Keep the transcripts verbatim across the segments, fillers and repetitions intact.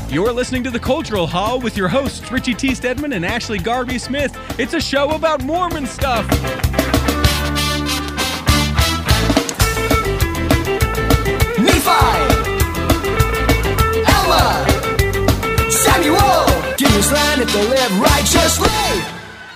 You're listening to The Cultural Hall with your hosts, Richie T. Stedman and Ashley Garvey Smith. It's a show about Mormon stuff. Nephi, Alma, Samuel, give us land if they live righteously.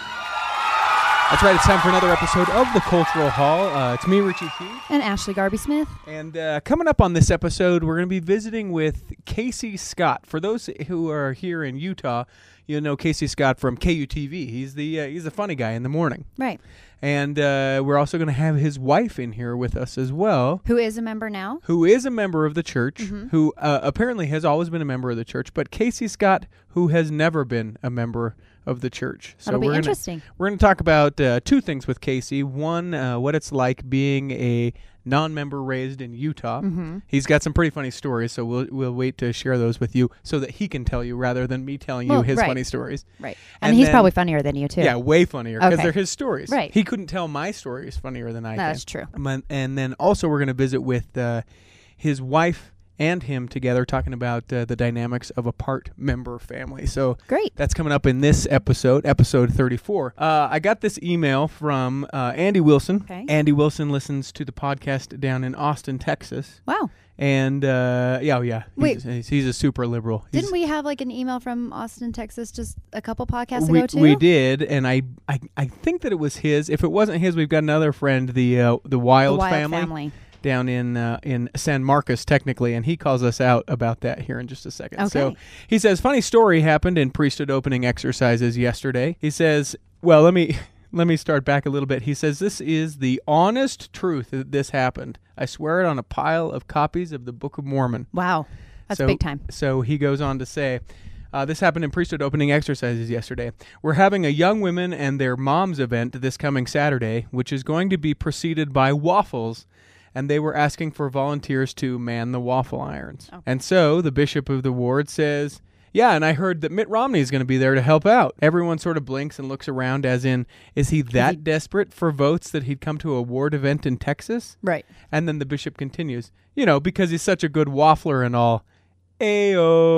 That's right, it's time for another episode of The Cultural Hall. Uh, it's me, Richie T. And Ashley Garvey Smith. And uh, coming up on this episode, we're going to be visiting with Casey Scott. For those who are here in Utah, you'll know Casey Scott from K U T V. He's the uh, he's the funny guy in the morning. Right. And uh, we're also going to have his wife in here with us as well. Who is a member now. Who is a member of the church, Mm-hmm. who uh, apparently has always been a member of the church, but Casey Scott, who has never been a member of the church. So That'll be we're interesting. Gonna, we're going to talk about uh, two things with Casey. One, uh, what it's like being a non-member raised in Utah. Mm-hmm. He's got some pretty funny stories, so we'll we'll wait to share those with you so that he can tell you rather than me telling Well, you his right. funny stories. Right. And, And he's then- probably funnier than you, too. Yeah, way funnier because Okay. they're his stories. Right. He couldn't tell my stories funnier than I That's can. true. Um, And then also we're going to visit with uh, his wife and him together talking about uh, the dynamics of a part member family. So Great. that's coming up in this episode, episode thirty-four. Uh, I got this email from uh, Andy Wilson. Okay. Andy Wilson listens to the podcast down in Austin, Texas. Wow. And uh, yeah, oh, yeah, Wait. he's, he's, he's a super liberal. He's, Didn't we have like an email from Austin, Texas just a couple podcasts we, ago, too? we did, and I, I I think that it was his. If it wasn't his, we've got another friend, the uh, the Wild, The Wild family, family. down in uh, in San Marcos, technically, and he calls us out about that here in just a second. Okay. So he says, funny story happened in priesthood opening exercises yesterday. He says, well, let me let me start back a little bit. He says, this is the honest truth that this happened. I swear it on a pile of copies of the Book of Mormon. Wow. That's So- big time. So he goes on to say, uh, this happened in priesthood opening exercises yesterday. We're having a young women and their moms event this coming Saturday, which is going to be preceded by waffles, and they were asking for volunteers to man the waffle irons. Oh. And so the bishop of the ward says, yeah, and I heard that Mitt Romney is going to be there to help out. Everyone sort of blinks and looks around as in, is he that he- desperate for votes that he'd come to a ward event in Texas? Right. And then the bishop continues, you know, because he's such a good waffler and all. Ayo.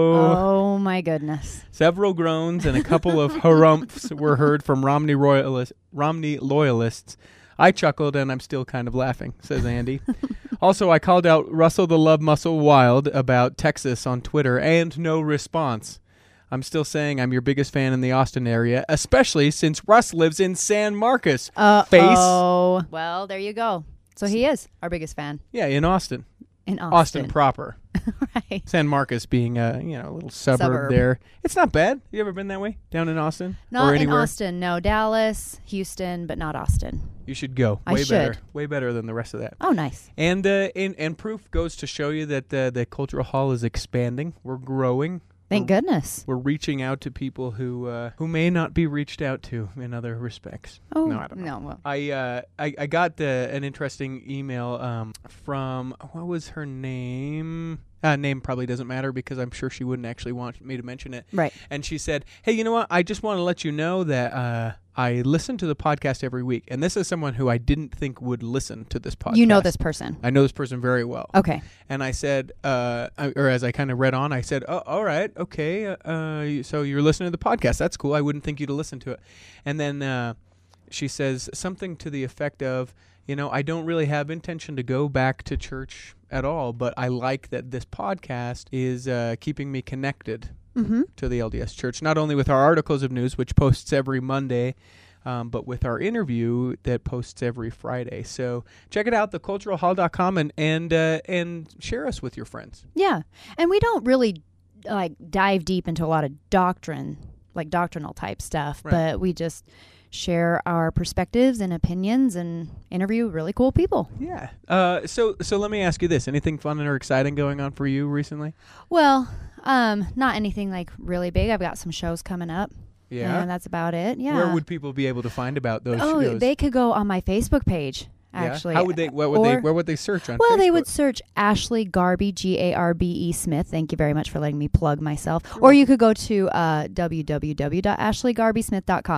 Oh, my goodness. Several groans and a couple of harumphs were heard from Romney royalist, Romney loyalists. I chuckled, and I'm still kind of laughing, says Andy. Also, I called out Russell the Love Muscle Wild about Texas on Twitter, and no response. I'm still saying I'm your biggest fan in the Austin area, especially since Russ lives in San Marcos. Uh Face. Oh. Well, there you go. So he is our biggest fan Yeah, in Austin. in Austin Austin. proper. Right. San Marcos being a you know a little suburb, Suburb. there. It's not bad. You ever been that way down in Austin Not or in anywhere? Austin. No. Dallas, Houston, but not Austin. You should go. I Way better. should. Way better than the rest of that. Oh, nice. And uh, and and proof goes to show you that uh, the Cultural Hall is expanding. We're growing. Thank we're, goodness. We're reaching out to people who uh, who may not be reached out to in other respects. Oh, no, I don't know. no. Well, I uh I, I got uh, an interesting email um from what was her name? Uh, name probably doesn't matter because I'm sure she wouldn't actually want me to mention it. right. And she said, "Hey, you know what? I just want to let you know that uh, I listen to the podcast every week, and this is someone who I didn't think would listen to this podcast. You know this person. I know this person very well. Okay. And I said, uh, I- or as I kind of read on, I said, oh, all right, okay, uh, uh, so you're listening to the podcast. That's cool. I wouldn't think you to listen to it. And then uh, she says something to the effect of, you know, I don't really have intention to go back to church at all, but I like that this podcast is uh, keeping me connected Mm-hmm. to the L D S Church, not only with our articles of news, which posts every Monday, um, but with our interview that posts every Friday. So check it out, the cultural hall dot com, and and uh, and share us with your friends. Yeah. And we don't really like dive deep into a lot of doctrine, like doctrinal type stuff, Right. but we just share our perspectives and opinions and interview really cool people. Yeah. Uh. So so let me ask you this: anything fun or exciting going on for you recently? Well, um, not anything like really big. I've got some shows coming up. Yeah. And that's about it. Yeah. Where would people be able to find about those oh, shows? they could go on my Facebook page. Yeah? Actually, How would they? What would they? Or- Where would they search on? Well, they Facebook? would search Ashley Garvey, G A R B E Smith. Thank you very much for letting me plug myself. Or you could go to uh, w w w dot ashley garvey smith dot com.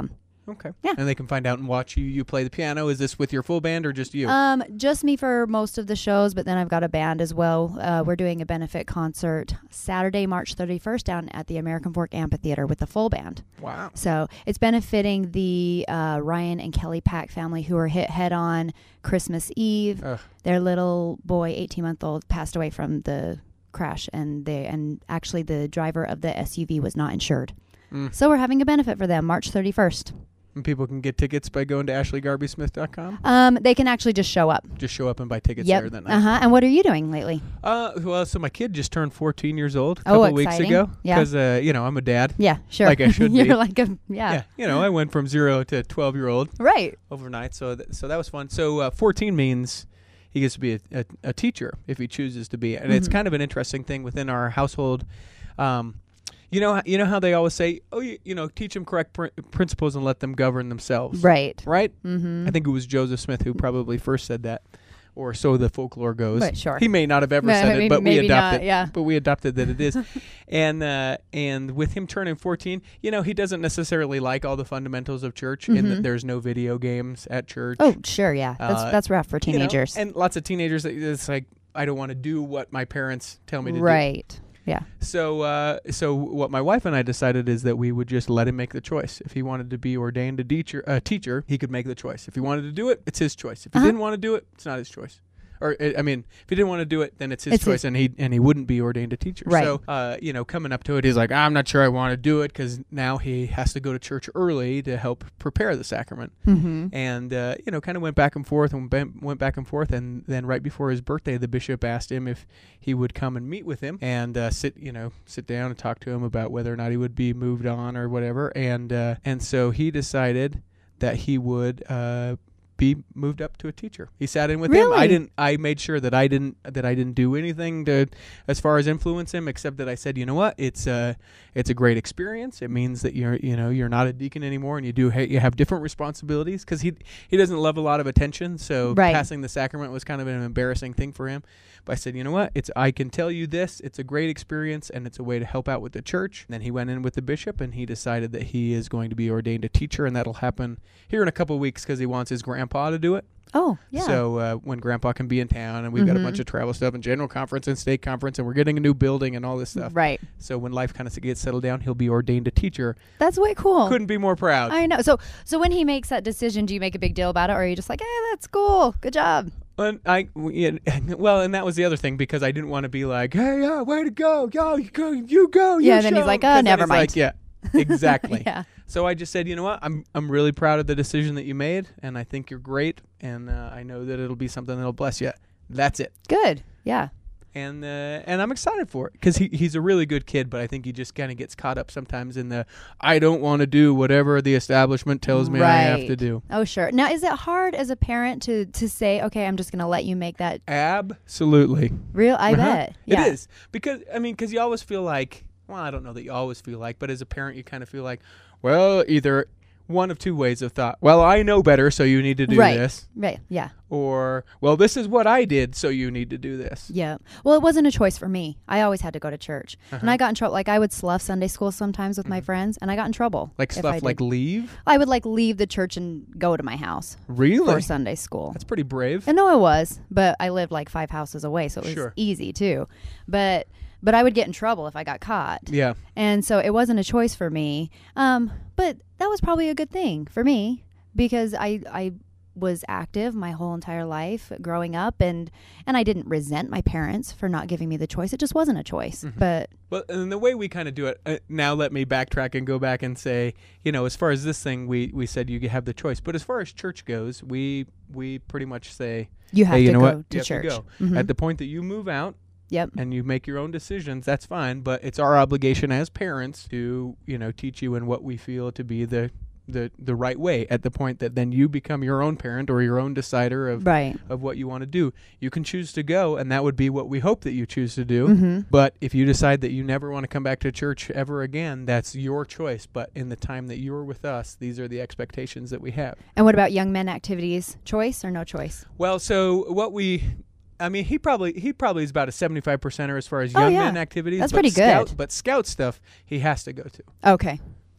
Okay. Yeah. And they can find out and watch you. You play the piano. Is this with your full band or just you? Um, just me for most of the shows, but then I've got a band as well. Uh, we're doing a benefit concert Saturday, March thirty-first down at the American Fork Amphitheater with the full band. Wow. So it's benefiting the uh, Ryan and Kelly Pack family who were hit head on Christmas Eve. Ugh. Their little boy, eighteen-month-old, passed away from the crash, and they and actually the driver of the S U V was not insured. Mm. So we're having a benefit for them March thirty-first. And people can get tickets by going to ashley garby smith dot com. Um, they can actually just show up. Just show up and buy tickets Yep. there that night. Uh-huh. And what are you doing lately? Uh, well, so my kid just turned fourteen years old a Oh, couple weeks exciting. ago. Yeah. Because, uh, you know, I'm a dad. Yeah, sure. Like I should You're be. like a, yeah. Yeah. You know, I went from zero to twelve-year-old Right. overnight. So th- so that was fun. So uh, fourteen means he gets to be a, a, a teacher if he chooses to be. And it's Mhm. kind of an interesting thing within our household. Um, you know, you know how they always say, oh, you, you know, teach them correct pr- principles and let them govern themselves. Right. Right? Mm-hmm. I think it was Joseph Smith who probably first said that, or so the folklore goes. Right, sure. He may not have ever Ma- said maybe- it, but we maybe adopted. not, yeah. But we adopted that it is, and uh, and with him turning fourteen, you know, he doesn't necessarily like all the fundamentals of church, in that Mhm. there's no video games at church. Oh, sure, yeah. That's Uh, that's rough for you know, teenagers. and lots of teenagers. It's like I don't want to do what my parents tell me to do. Right. Yeah. So, uh, so what my wife and I decided is that we would just let him make the choice. If he wanted to be ordained a teacher, a teacher, he could make the choice. If he wanted to do it, it's his choice. If he Uh-huh. didn't want to do it, it's not his choice. Or uh, I mean, if he didn't want to do it, then it's his It's choice, his- and he and he wouldn't be ordained a teacher. Right. So, uh, you know, coming up to it, he's like, I'm not sure I want to do it because now he has to go to church early to help prepare the sacrament. Mm-hmm. And uh, you know, kind of went back and forth and ben- went back and forth, and then right before his birthday, the bishop asked him if he would come and meet with him and uh, sit, you know, sit down and talk to him about whether or not he would be moved on or whatever. And uh, and so he decided that he would uh, be moved up to a teacher. He sat in with him. I Really? didn't. I made sure that I didn't that I didn't do anything to as far as influence him, except that I said, you know what, it's a it's a great experience. It means that you're you know you're not a deacon anymore, and you do ha- you have different responsibilities because he he doesn't love a lot of attention. So Right. passing the sacrament was kind of an embarrassing thing for him. But I said, you know what, it's I can tell you this. It's a great experience, and it's a way to help out with the church. And then he went in with the bishop, and he decided that he is going to be ordained a teacher, and that'll happen here in a couple of weeks because he wants his grandpa to do it. Oh, yeah. So uh, when Grandpa can be in town, and we've got a Mhm. bunch of travel stuff and general conference and state conference, and we're getting a new building and all this stuff. Right. So when life kind of gets settled down, he'll be ordained a teacher. That's way cool. Couldn't be more proud. I know. So so when he makes that decision, do you make a big deal about it, or are you just like, hey, that's cool. Good job. And I, yeah, well, and that was the other thing because I didn't want to be like, hey, yeah, way to go, yo, you go, you go, you Yeah, then he's show." like, oh, 'Cause then never it's mind. Like, yeah, exactly. Yeah. So I just said, you know what, I'm I'm really proud of the decision that you made, and I think you're great, and uh, I know that it'll be something that'll bless you. That's it. Good. Yeah. And uh, and I'm excited for it because he, he's a really good kid, but I think he just kind of gets caught up sometimes in the I don't want to do whatever the establishment tells me I have to Right. do. Oh, sure. Now, is it hard as a parent to to say, okay, I'm just going to let you make that Absolutely. real? I Uh-huh. bet. Yeah. It is. Because, I mean, because you always feel like, well, I don't know that you always feel like, but as a parent, you kind of feel like, well, either one of two ways of thought. Well, I know better, so you need to do Right. this. Right. Yeah. Or, well, this is what I did, so you need to do this. Yeah. Well, it wasn't a choice for me. I always had to go to church. And Uh-huh. I got in trouble. Like, I would slough Sunday school sometimes with my friends, and I got in trouble. Like if I stuff did. like leave? I would, like, leave the church and go to my house Really? for Sunday school. That's pretty brave. And no, it was, but I lived like five houses away, so it was Sure. easy too. But but I would get in trouble if I got caught, Yeah. and so it wasn't a choice for me. Um, but that was probably a good thing for me because I I was active my whole entire life growing up, and and I didn't resent my parents for not giving me the choice. It just wasn't a choice. Mm-hmm. But Well, and the way we kind of do it, uh, now let me backtrack and go back and say, you know, as far as this thing, we, we said you have the choice. But as far as church goes, we we pretty much say, you have hey, you to know go what? to You have church. to go. Mhm. At the point that you move out Yep. and you make your own decisions, that's fine. But it's our obligation as parents to, you know, teach you in what we feel to be the the, the right way at the point that then you become your own parent or your own decider of Right. of what you want to do. You can choose to go, and that would be what we hope that you choose to do. Mm-hmm. But if you decide that you never want to come back to church ever again, that's your choice. But in the time that you're with us, these are the expectations that we have. And what about young men activities? Choice or no choice? Well, so what we... I mean, he probably he probably is about a seventy-five percenter as far as Oh, young yeah. men activities. That's but pretty scout, good. But scout stuff, he has to go to. Okay.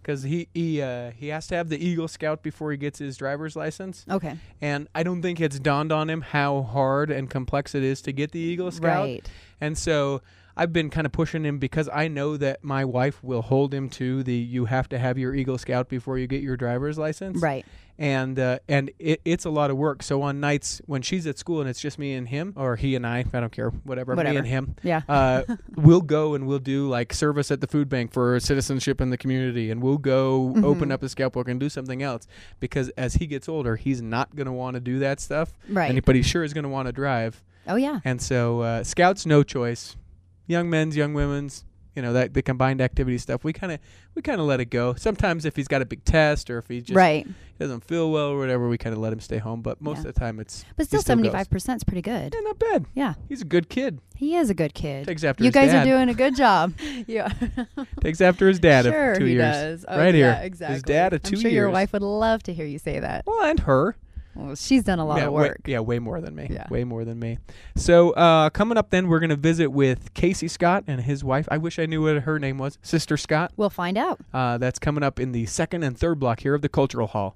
because he he uh, he has to have the Eagle Scout before he gets his driver's license. Okay. And I don't think it's dawned on him how hard and complex it is to get the Eagle Scout. Right. And so I've been kind of pushing him because I know that my wife will hold him to the you have to have your Eagle Scout before you get your driver's license. Right. And uh, and it, it's a lot of work. So on nights when she's at school and it's just me and him, or he and I, I don't care, whatever, Whatever. me and him, Yeah. uh, we'll go and we'll do like service at the food bank for citizenship in the community, and we'll go Mhm. open up a scout book and do something else. Because as he gets older, he's not going to want to do that stuff. Right. And, but he sure is going to want to drive. Oh, yeah. And so uh, scouts, no choice. Young men's, young women's, you know, that the combined activity stuff, we kind of we kind of let it go. Sometimes if he's got a big test or if he just Right. doesn't feel well or whatever, we kind of let him stay home. But most Yeah. of the time, it's But he still, still goes. seventy-five percent is pretty good. Yeah, not bad. Yeah. He's a good kid. He is a good kid. Takes after you his guys dad. are doing a good job. Yeah. Takes after his dad Sure, of two he years. does. Oh, right yeah, here. exactly. His dad of two I'm sure years. your wife would love to hear you say that. Well, and her. Well, she's done a lot yeah, of way- work. yeah, way more than me. Yeah. Way more than me. So uh, coming up then, we're going to visit with Casey Scott and his wife. I wish I knew what her name was. Sister Scott. We'll find out. Uh, that's coming up in the second and third block here of the Cultural Hall.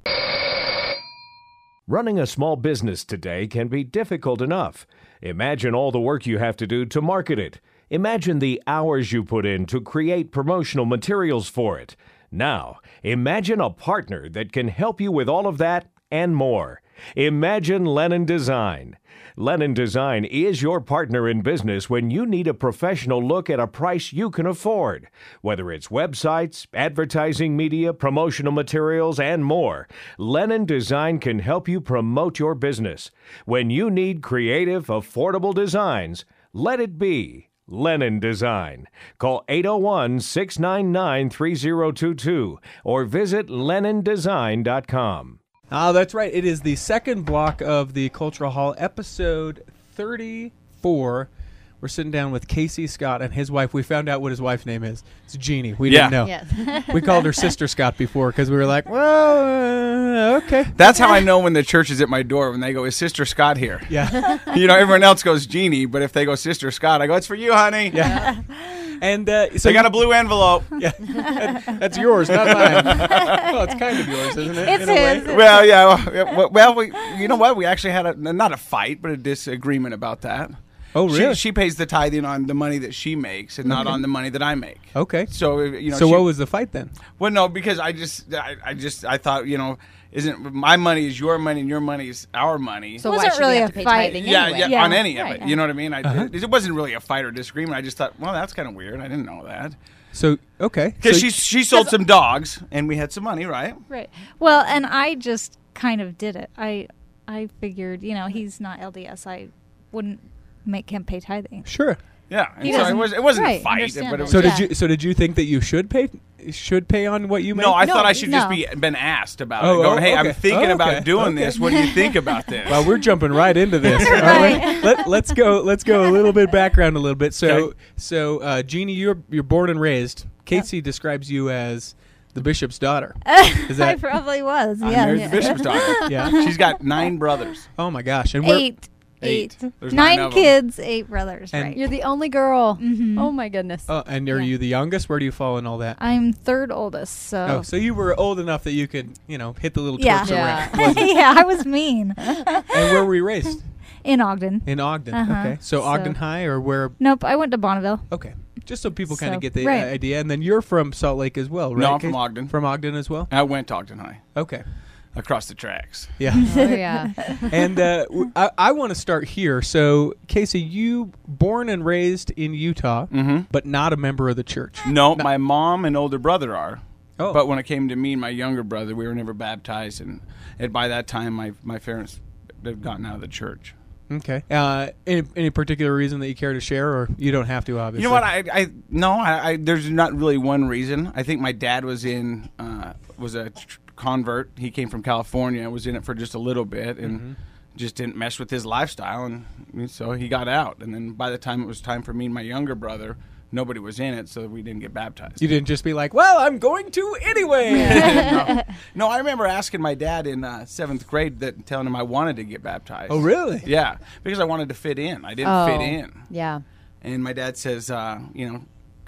Running a small business today can be difficult enough. Imagine all the work you have to do to market it. Imagine the hours you put in to create promotional materials for it. Now, imagine a partner that can help you with all of that and more. Imagine Lennon Design. Lennon Design is your partner in business when you need a professional look at a price you can afford. Whether it's websites, advertising media, promotional materials, and more, Lennon Design can help you promote your business. When you need creative, affordable designs, let it be Lennon Design. Call eight oh one, six nine nine, three oh two two or visit lennon design dot com. Oh, that's right. It is the second block of the Cultural Hall, episode thirty-four. We're sitting down with Casey Scott and his wife. We found out what his wife's name is. It's Jeannie. We Yeah. didn't know. Yes. We called her Sister Scott before because we were like, well, uh, okay. That's how I know when the church is at my door, when they go, is Sister Scott here? Yeah. You know, everyone else goes Jeannie, but if they go Sister Scott, I go, it's for you, honey. Yeah. And uh, so They got a blue envelope. Yeah. That- that's yours, not mine. Well, it's kind of yours, isn't it? It's in a way? his. Well, yeah. Well, well, we, you know what? We actually had a, not a fight, but a disagreement about that. Oh, really? She, she pays the tithing on the money that she makes and not on the money that I make. Okay. So, you know. So she, what was the fight then? Well, no, because I just, I, I just, I thought, you know, isn't my money is your money and your money is our money. So Wasn't why should really we have a to pay fight. tithing yeah, anyway? yeah, Yeah. on any of Right. it. You know what I mean? I, Uh-huh. it, it wasn't really a fight or disagreement. I just thought, well, that's kind of weird. I didn't know that. So, okay. Because So- she she sold some dogs, and we had some money, right? Right. Well, and I just kind of did it. I I figured, you know, he's not L D S. I wouldn't make him pay tithing. Sure. Yeah. And He so it, doesn't- was, it wasn't right, a fight, understand but it it. was. So Yeah. did you? So did you think that you should pay? Should pay on what you make? no, I No, thought I should just no. be been asked about Oh, it. Going, oh, hey, okay. I'm thinking Oh, about okay. doing Okay. this. What do you think about this? Well, we're jumping right into this. All right. Let, let's go. Let's go a little bit background a little bit. So, Okay. so uh, Jeannie, you're you're born and raised. Casey describes you as the bishop's daughter. Is I that? probably was. I'm Yeah. married to the bishop's daughter. Yeah. She's got nine brothers. Oh my gosh. And we're, Eight. Eight. Eight. There's nine Nine of 'em. kids, eight brothers. And- right. You're the only girl. Mhm. Oh my goodness. Oh, and are Yeah. you the youngest? Where do you fall in all that? I'm third oldest, so. Oh, so you were old enough that you could, you know, hit the little Yeah. twerks Yeah. around. wasn't it? yeah, I was mean. And where were you raised? In Ogden. In Ogden. Uh-huh. Okay. So, So- Ogden High or where? Nope, I went to Bonneville. Okay. Just so people kind of So, get the right. uh, idea. And then you're from Salt Lake as well, right? No, I'm from Casey? Ogden. From Ogden as well? I went to Ogden High, Okay. across the tracks. Yeah. Oh yeah. And uh, w- I, I want to start here. So, Casey, you born and raised in Utah, Mm-hmm. but not a member of the church. No, my mom and older brother are. Oh. But when it came to me and my younger brother, we were never baptized, and, and by that time, my my parents had gotten out of the church. Okay. Uh, any, any particular reason that you care to share, or you don't have to, obviously? You know what? I, I no, I, I there's not really one reason. I think my dad was in uh, was a tr- convert. He came from California, was in it for just a little bit, and Mm-hmm. just didn't mesh with his lifestyle, and so he got out. And then by the time it was time for me and my younger brother, nobody was in it, so we didn't get baptized. You didn't just be like, well, I'm going to anyway. no. no, I remember asking my dad in uh, seventh grade that telling him I wanted to get baptized. Oh, really? Yeah, because I wanted to fit in. I didn't Oh. fit in. Yeah. And my dad says, uh, you know,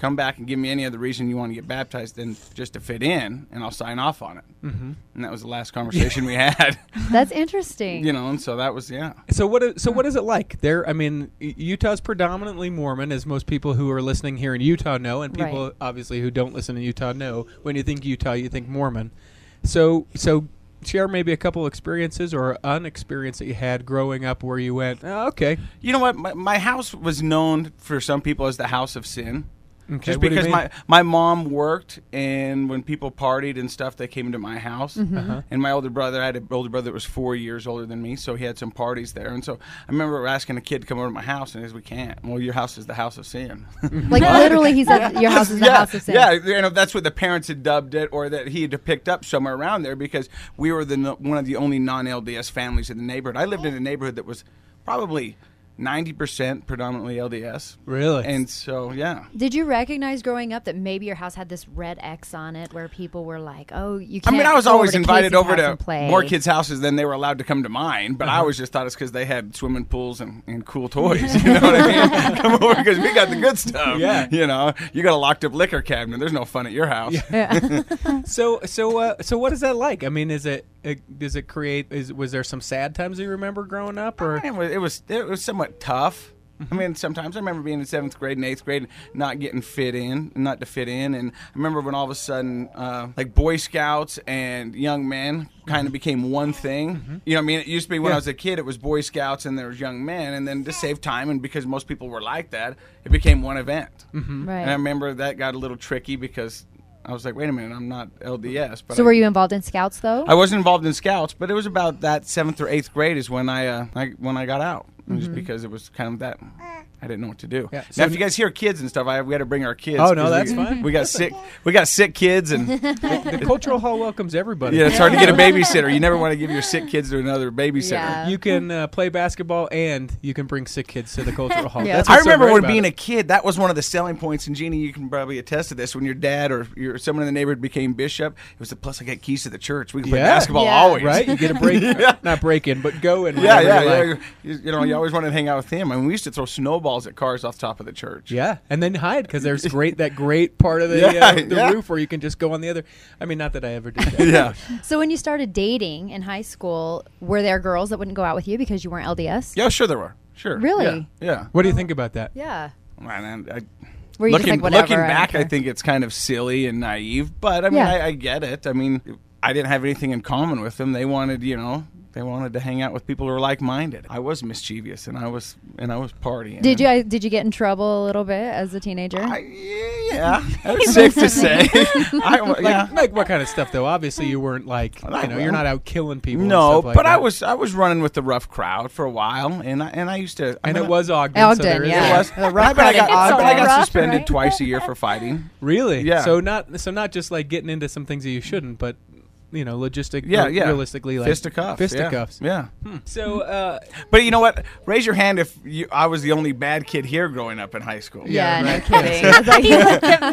come back and give me any other reason you want to get baptized than just to fit in, and I'll sign off on it. Mm-hmm. And that was the last conversation we had. That's interesting. You know, and so that was, yeah. So what? Is, so what is it like there? I mean, U- Utah's predominantly Mormon, as most people who are listening here in Utah know, and people Right. obviously who don't listen in Utah know. When you think Utah, you think Mormon. So, so share maybe a couple experiences or an experience that you had growing up where you went, oh, okay, You know what? My, my house was known for some people as the house of sin. okay. Just what do you because mean? my, my mom worked, and when people partied and stuff, they came to my house. Uh-huh. And my older brother, I had an older brother that was four years older than me, so he had some parties there. And so I remember asking a kid to come over to my house, and he said, we can't. Well, your house is the house of sin. Like literally, he said your house is the yeah, house of sin. Yeah, you know, that's what the parents had dubbed it, or that he had picked up somewhere around there, because we were the no- one of the only non-L D S families in the neighborhood. I lived in a neighborhood that was probably ninety percent predominantly L D S. Really? And so, yeah. Did you recognize growing up that maybe your house had this red X on it where people were like, "Oh, you I can't"? mean, I was go over always to invited Casey's over house to and play. more kids' houses than they were allowed to come to mine, but Uh-huh. I always just thought it's because they had swimming pools and, and cool toys. You know what I mean? Come over because we got the good stuff. Yeah. You know, you got a locked up liquor cabinet. There's no fun at your house. So, so, uh, so, what is that like? I mean, is it, it does it create? Is was there some sad times you remember growing up, or It was, it was it was somewhat tough. I mean, sometimes I remember being in seventh grade and eighth grade, and not getting fit in, not to fit in, and I remember when all of a sudden, uh, like Boy Scouts and young men kind of became one thing. You know what I mean? It used to be when Yeah. I was a kid, it was Boy Scouts and there was young men, and then to save time and because most people were like that, it became one event. Right. And I remember that got a little tricky because I was like, wait a minute, I'm not L D S. But So I, were you involved in Scouts though? I wasn't involved in Scouts, but it was about that seventh or eighth grade is when I, uh, I when I got out. Just because it was kind of that, I didn't know what to do. Yeah, Now, so if you guys hear kids and stuff, I we got to bring our kids. Oh, no, 'cause that's we, fine. We got sick, we got sick kids, and the cultural hall welcomes everybody? yeah, it's hard to get a babysitter. You never want to give your sick kids to another babysitter. Yeah. You can uh, play basketball and you can bring sick kids to the cultural hall. Yeah. That's I what's so remember great when about being it. a kid, that was one of the selling points. And Jeannie, you can probably attest to this. When your dad or your someone in the neighborhood became bishop, it was a plus. I got keys to the church. We can play Yeah. basketball Yeah. always, right. You get a break, not break in, but go in. Yeah, whenever yeah, you yeah. like. You, you know, you always wanted to hang out with him. I mean, we used to throw snowballs at cars off top of the church. Yeah, and then hide because there's great that great part of the Yeah, uh, the yeah. roof where you can just go on the other. I mean, not that I ever did that. Yeah. So when you started dating in high school, were there girls that wouldn't go out with you because you weren't L D S? Yeah, sure there were. Sure. Really? Yeah. yeah. What do you think about that? Yeah. Man, I, I, Were you just looking like, whatever, looking I don't back, I, care? think it's kind of silly and naive. But I mean, Yeah. I, I get it. I mean, I didn't have anything in common with them. They wanted, you know, they wanted to hang out with people who were like-minded. I was mischievous, and I was and I was partying. Did you did you get in trouble a little bit as a teenager? I, yeah, that's safe to say. I, Like, yeah. like what kind of stuff though? Obviously, you weren't like you know you're not out killing people. and No, stuff like but I that. was I was running with the rough crowd for a while, and I, and I used to. I and mean, it was Ogden. so Ogden, there is yeah. It that. was. The rough but I crowd got, in but I got Ogden. suspended Right? twice a year for fighting. Really? Yeah. So not so not just like getting into some things that you shouldn't, but you know, logistic. Yeah, re- yeah. Realistically, like Fisticuffs. Fisticuffs. Yeah. yeah. So uh, But you know what? Raise your hand if you, I was the only bad kid here growing up in high school. yeah, Yeah, no right. kidding. I was like, You look at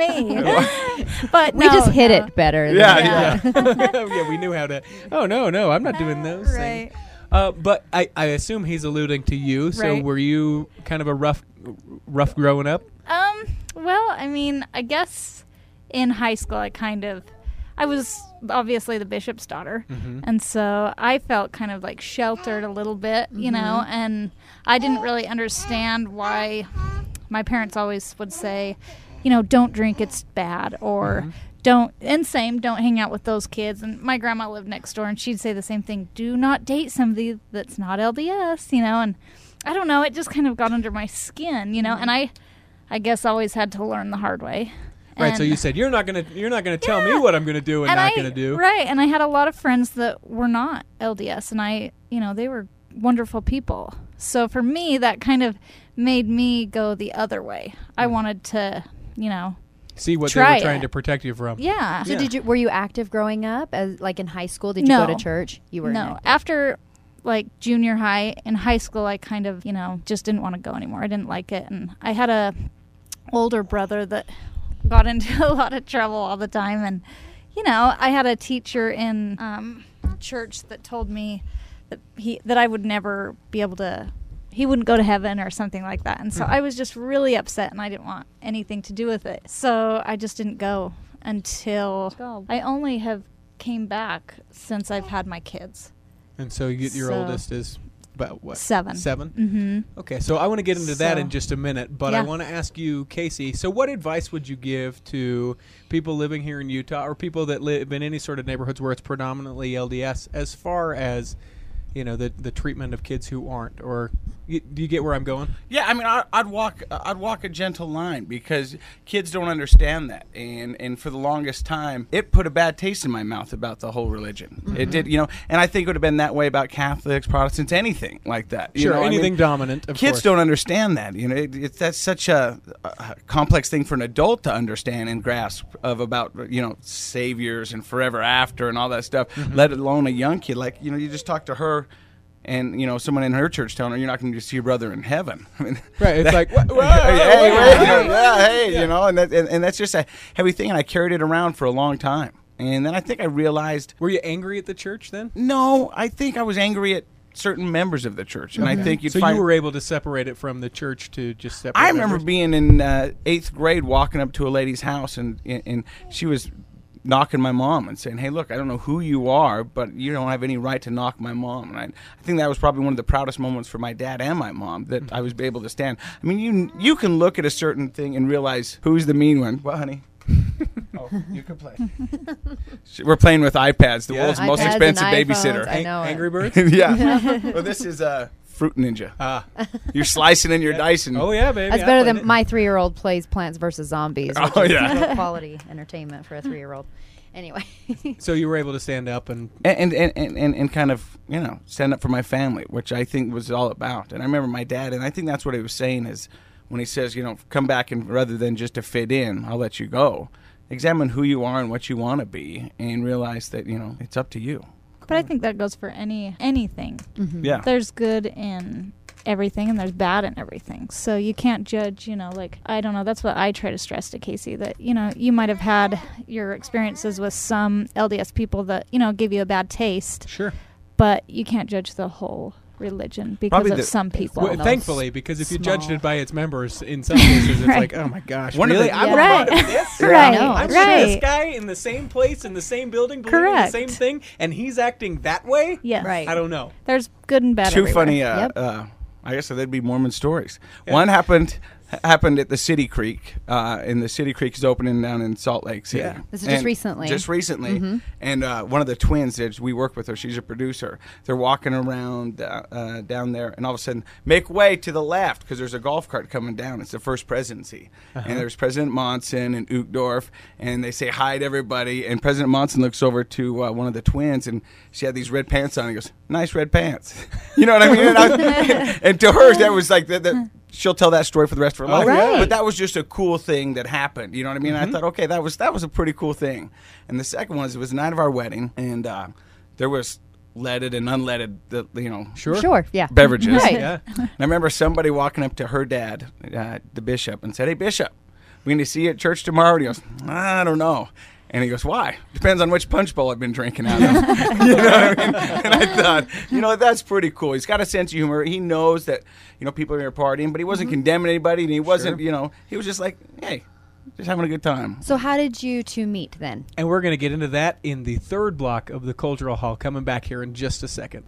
me. But we no, just hit no. it better. than Yeah, that. yeah. yeah, we knew how to. Oh no, no, I'm not doing those Right. things. Uh, but I, I assume he's alluding to you. So Right. were you kind of a rough, rough growing up? Um. Well, I mean, I guess in high school, I kind of, I was obviously the bishop's daughter, and so I felt kind of like sheltered a little bit, you know, and I didn't really understand why my parents always would say, you know, don't drink, it's bad, or don't, and same, don't hang out with those kids. And my grandma lived next door, and she'd say the same thing, do not date somebody that's not L D S, you know, and I don't know, it just kind of got under my skin, you know, and I, I guess always had to learn the hard way. Right. So And- you said you're not gonna you're not gonna tell me Yeah. what I'm gonna do and, and not I, gonna do. Right, and I had a lot of friends that were not L D S, and I, you know, they were wonderful people. So for me, that kind of made me go the other way. I wanted to, you know, See what Try they were trying it. to protect you from. yeah. So Yeah. did you were you active growing up as like in high school? Did you No. go to church? You were No, inactive. after like junior high, in high school, I kind of, you know, just didn't want to go anymore. I didn't like it, and I had a older brother that got into a lot of trouble all the time, and you know, I had a teacher in um, church that told me that he that I would never be able to he wouldn't go to heaven or something like that. And so I was just really upset, and I didn't want anything to do with it. So I just didn't go until I only have came back since I've had my kids. And so you, your So- oldest is about what? Seven. Seven? Mm-hmm. Okay, so I want to get into that So- in just a minute, but I Yeah. want to ask you, Casey, so what advice would you give to people living here in Utah or people that live in any sort of neighborhoods where it's predominantly L D S as far as, you know, the the treatment of kids who aren't? Or you, do you get where I'm going? Yeah, I mean, I, I'd walk, I'd walk a gentle line because kids don't understand that, and and for the longest time, it put a bad taste in my mouth about the whole religion. Mm-hmm. It did, you know, and I think it would have been that way about Catholics, Protestants, anything like that. You Sure, know, I anything mean, dominant, of kids course. don't understand that. You know, it, it's that's such a, a complex thing for an adult to understand and grasp of about you know saviors and forever after and all that stuff. Mm-hmm. Let alone a young kid. Like you know, you just talk to her. And you know, someone in her church telling her you're not going to see your brother in heaven. I mean, Right, it's that- like, wha- whoa, hey, whoa, hey, whoa, wait, whoa, you know, whoa. yeah, hey, Yeah. you know, and that, and, and that's just a heavy thing. And I carried it around for a long time. And then I think I realized, Were you angry at the church then? no, I think I was angry at certain members of the church, and I think you'd So find. you were able to separate it from the church to just separate I remember members? being in uh, eighth grade, walking up to a lady's house, and and she was knocking my mom and saying, "Hey, look, I don't know who you are, but you don't have any right to knock my mom." And I, I think that was probably one of the proudest moments for my dad and my mom that I was able to stand. I mean, you you can look at a certain thing and realize who's the mean one. Well, honey. Oh, you can play. We're playing with iPads, the Yeah. world's most iPads expensive and babysitter. iPhones, I know it. Angry Birds? yeah. Well, this is uh, Fruit Ninja. Ah. You're slicing and you're dicing. Oh, yeah, baby. That's I better played than it. my three-year-old plays Plants versus Zombies. Which Oh, is yeah. real quality entertainment for a three-year-old. Anyway. So you were able to stand up and and, and, and, and, and kind of, you know, stand up for my family, which I think was all about. And I remember my dad, and I think that's what he was saying is when he says, you know, come back and rather than just to fit in, I'll let you go. Examine who you are and what you want to be and realize that, you know, it's up to you. But I think that goes for any anything. Yeah. There's good in everything and there's bad in everything. So you can't judge, you know, like, I don't know, that's what I try to stress to Casey, that, you know, you might have had your experiences with some L D S people that, you know, give you a bad taste, sure. but you can't judge the whole religion because Probably of the- some people. Well, thankfully, because if you judged small- it by its members, in some cases, it's Right. like, oh my gosh, One of really? the- I'm Yeah. allowed to Right. do this? Right, No, I'm right. with this guy in the same place, in the same building, believing Correct. the same thing, and he's acting that way? Yes. Right. I don't know. There's good and bad Two everywhere. funny, uh, Yep. uh, I guess they'd be Mormon stories. One happened happened at the City Creek, uh, and the City Creek is opening down in Salt Lake City. Yeah. This is just And- recently. Just recently. And uh, one of the twins, that we work with her, she's a producer. They're walking around uh, uh, down there, and all of a sudden, make way to the left because there's a golf cart coming down. It's the first presidency. And there's President Monson and Uchtdorf, and they say hi to everybody. And President Monson looks over to uh, one of the twins, and she had these red pants on. And he goes, "Nice red pants." You know what I mean? And, I, and to her, that was like, the, the, she'll tell that story for the rest of her life. Right. But that was just a cool thing that happened. You know what I mean? And I thought, okay, that was that was a pretty cool thing. And the second one is it was the night of our wedding, and uh, there was leaded and unleaded, the, you know, Sure. Sure, yeah. beverages. Right. Yeah. And I remember somebody walking up to her dad, uh, the bishop, and said, "Hey, Bishop, we going to see you at church tomorrow?" And he goes, "I don't know." And he goes, "Why?" "Depends on which punch bowl I've been drinking out of." You know what I mean? And I thought, you know, that's pretty cool. He's got a sense of humor. He knows that, you know, people are here partying, but he wasn't condemning anybody, and he wasn't, Sure. you know, he was just like, hey, just having a good time. So how did you two meet then? And we're going to get into that in the third block of the Cultural Hall, coming back here in just a second.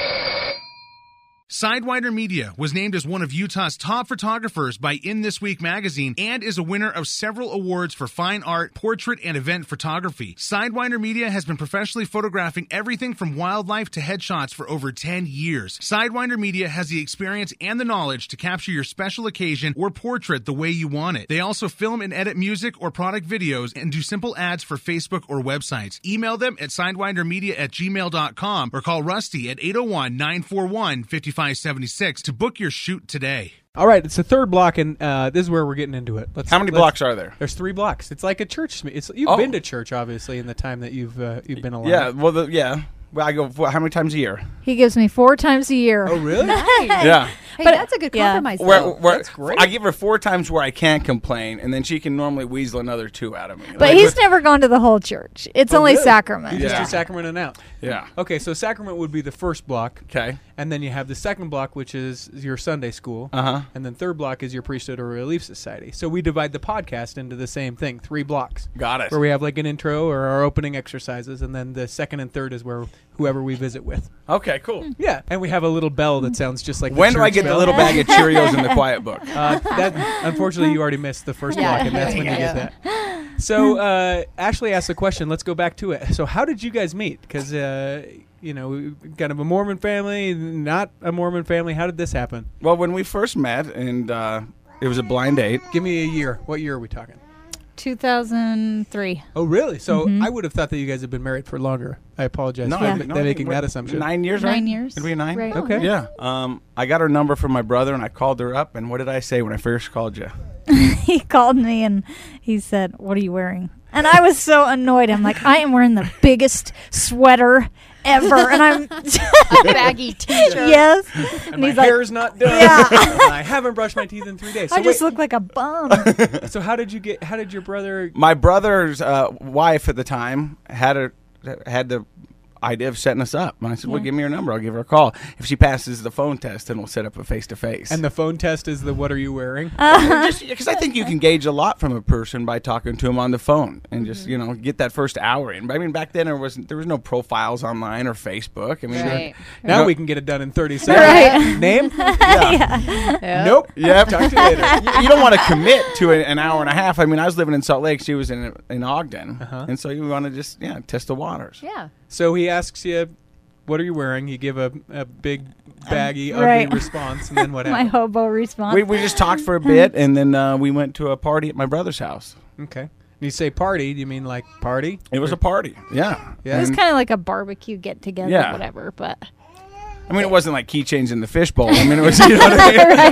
Sidewinder Media was named as one of Utah's top photographers by In This Week magazine and is a winner of several awards for fine art, portrait, and event photography. Sidewinder Media has been professionally photographing everything from wildlife to headshots for over ten years. Sidewinder Media has the experience and the knowledge to capture your special occasion or portrait the way you want it. They also film and edit music or product videos and do simple ads for Facebook or websites. Email them at sidewindermedia at gmail dot com or call Rusty at eight oh one, nine four one, five five seven six to book your shoot today. All right, it's the third block, and uh, this is where we're getting into it. Let's, How many let's- blocks are there? There's three blocks. It's like a church. It's you've Oh. been to church, obviously, in the time that you've uh, you've been alive. Yeah, well, the, yeah. Well, I go, for, how many times a year? He gives me four times a year. Oh, really? Yeah. Hey, But- that's a good yeah. compromise. Where, though. where, that's great. I give her four times where I can't complain, and then she can normally weasel another two out of me. But Like, he's with- never gone to the whole church. It's Oh, only really? sacrament. You just Yeah. do sacrament and out. Yeah. Okay, so sacrament would be the first block, Okay. and then you have the second block, which is your Sunday school, Uh-huh. and then third block is your priesthood or relief society. So we divide the podcast into the same thing, three blocks, Got it. where we have like an intro or our opening exercises, and then the second and third is where whoever we visit with. Okay, cool. Yeah, and we have a little bell that sounds just like the When do I church get the bell. little bag of Cheerios in the quiet book? Uh, that unfortunately you already missed the first Yeah. block, and that's when you Yeah. get that. So uh, Ashley asked a question. Let's go back to it. So how did you guys meet? Because uh, you know, we- kind of a Mormon family, not a Mormon family. How did this happen? Well, when we first met, and uh, it was a blind date. Give me a year. What year are we talking? two thousand three. Oh, really? So Mhm. I would have thought that you guys had been married for longer. I apologize No, for I ma- think- no, I think making we're- that assumption. Nine years, right? Nine years. It'd be nine. Right. Okay. Yeah. Um, I got her number from my brother, and I called her up. And what did I say when I first called you? He called me and he said, "What are you wearing?" And I was so annoyed. I'm like, "I am wearing the biggest sweater ever," and I'm baggy t-shirt. yes. and And my he's like, hair's not done. Yeah. and I haven't brushed my teeth in three days. So, "I just wait, look like a bum." so how did you get? How did your brother? My brother's uh, wife at the time had a had the idea of setting us up. And I said, well, Yeah. give me your number. I'll give her a call. If she passes the phone test, then we'll set up a face-to-face. And the phone test is the what are you wearing? Because I think you can gauge a lot from a person by talking to them on the phone and just, you know, get that first hour in. But I mean, back then there was there was no profiles online or Facebook. I mean, Right. Now No. we can get it done in thirty seconds. Right. Name? Yeah. Nope. Yep. Talk to you later. you, you don't want to commit to a, an hour and a half. I mean, I was living in Salt Lake. She was in in Ogden. Uh-huh. And so you want to just, yeah, test the waters. Yeah. So he asks you, what are you wearing? You give a, a big, baggy, right. ugly response, and then what My happens? hobo response. We, we just talked for a bit, and then uh, we went to a party at my brother's house. Okay. You say party, do you mean like party? It was a party. Yeah. Yeah. It was And- kind of like a barbecue get together, Yeah. whatever. But I mean, it wasn't like keychains in the fishbowl. I mean, it was, you know what I mean?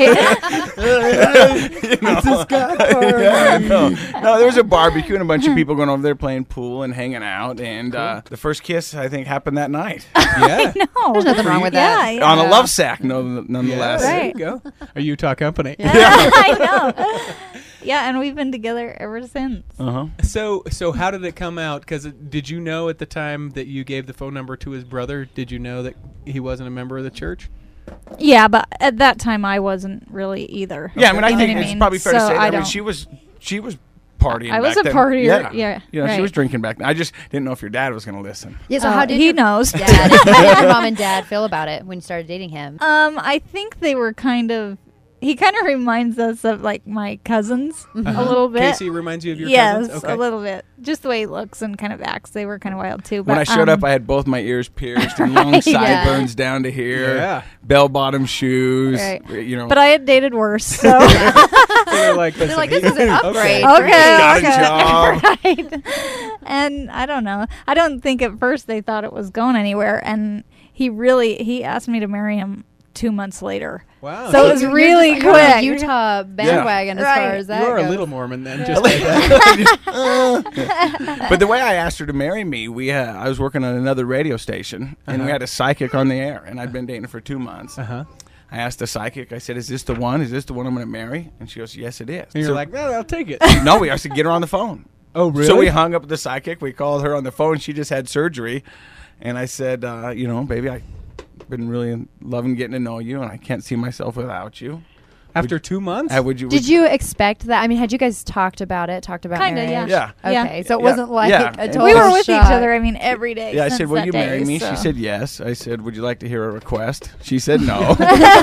right. You know? Yeah, no. no, there was a barbecue and a bunch of people going over there playing pool and hanging out. And uh, the first kiss, I think, happened that night Yeah. No, There's nothing wrong with yeah, that. Yeah, on a love sack, no, nonetheless. There you Right. go. A Utah company. I know. Yeah, and we've been together ever since. Uh-huh. So, so how did it come out? Because did you know at the time that you gave the phone number to his brother? Did you know that he wasn't a member of the church? Yeah, but at that time I wasn't really either. Yeah, I mean, I You know think what it's mean? probably fair to So say that. I I, mean, don't- she was she was partying. I was back a then. partier, Yeah, yeah, You know, she right. was drinking back then. I just didn't know if your dad was going to listen. Yeah. So Uh, how did he your knows? dad, how did your mom and dad feel about it when you started dating him? Um, I think they were kind of. He kind of reminds us of like my cousins a little bit. Casey reminds you of your yes, cousins? Okay. a little bit. Just the way he looks and kind of acts. They were kind of wild too. When but, I showed um, up, I had both my ears pierced and long Right. sideburns down to here. Yeah. Bell-bottom shoes. Right. You know. But I had dated worse. So So they're like, They're listen, like, he- this is an upgrade. okay, Got a okay, job. right. And I don't know. I don't think at first they thought it was going anywhere. And he really he asked me to marry him two months later. Wow. So it was You're really just, like, on a quick. Utah bandwagon as far Right. as that you are a goes. little Mormon then, just like that. But the way I asked her to marry me, we uh, I was working on another radio station, and we Uh-huh. had a psychic on the air, and I'd been dating her for two months. Uh-huh. I asked the psychic, I said, is this the one? Is this the one I'm going to marry? And she goes, yes, it is. And you're So- like, no, I'll take it. no, we I said, get her on the phone. Oh, really? So we hung up with the psychic. We called her on the phone. She just had surgery. And I said, uh, you know, baby, I've been really loving getting to know you, and I can't see myself without you. After two months? Uh, would you? Did would you expect that? I mean, had you guys talked about it? Talked about Kinda, marriage? yeah. Yeah. Okay, Yeah. so it Yeah. wasn't like Yeah. a And total we were with shock. each other, I mean, every day. Yeah, I since said, will that you marry day, me? so. She said yes. I said, would you like to hear a request? She said no.